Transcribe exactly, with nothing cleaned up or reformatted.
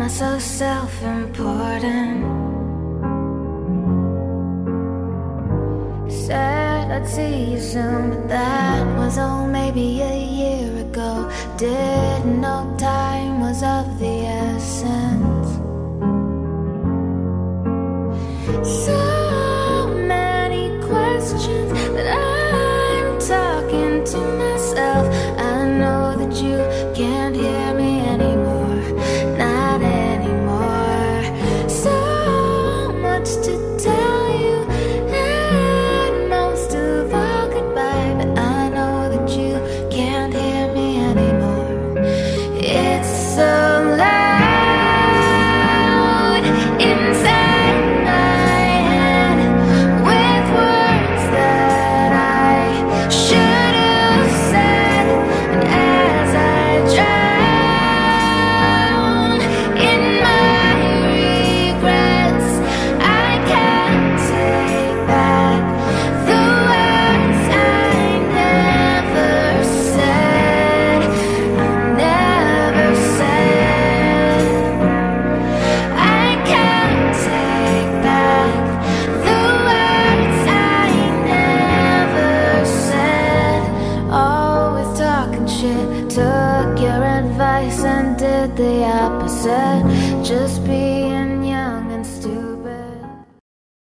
I so self-important? Said I'd see you soon, but that was oh maybe a year ago. Didn't know time was of the essence. So many questions, but I'm talking to myself. I know that you can't hear me anymore, not anymore. So much to tell you, and most of all goodbye, but I know that you can't hear me anymore. It's so loud inside my head, with words that I should have said. And as I drown in my regrets, I can't take back the words I never said. I never said. I can't take back the words I never said. Always talking shit, took your advice and did the opposite. Just being